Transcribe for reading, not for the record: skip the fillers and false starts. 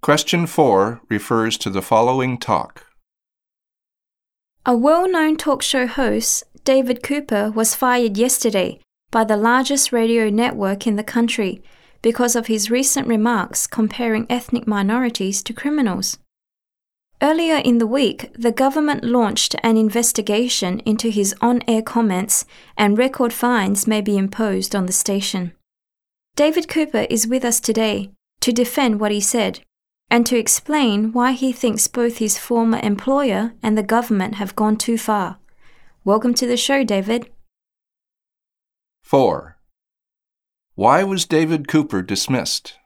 Question 4 refers to the following talk. A well-known talk show host, David Cooper, was fired yesterday by the largest radio network in the country because of his recent remarks comparing ethnic minorities to criminals. Earlier in the week, the government launched an investigation into his on-air comments, and record fines may be imposed on the station. David Cooper is with us today to defend what he said and to explain why he thinks both his former employer and the government have gone too far. Welcome to the show, David. 4. Why was David Cooper dismissed?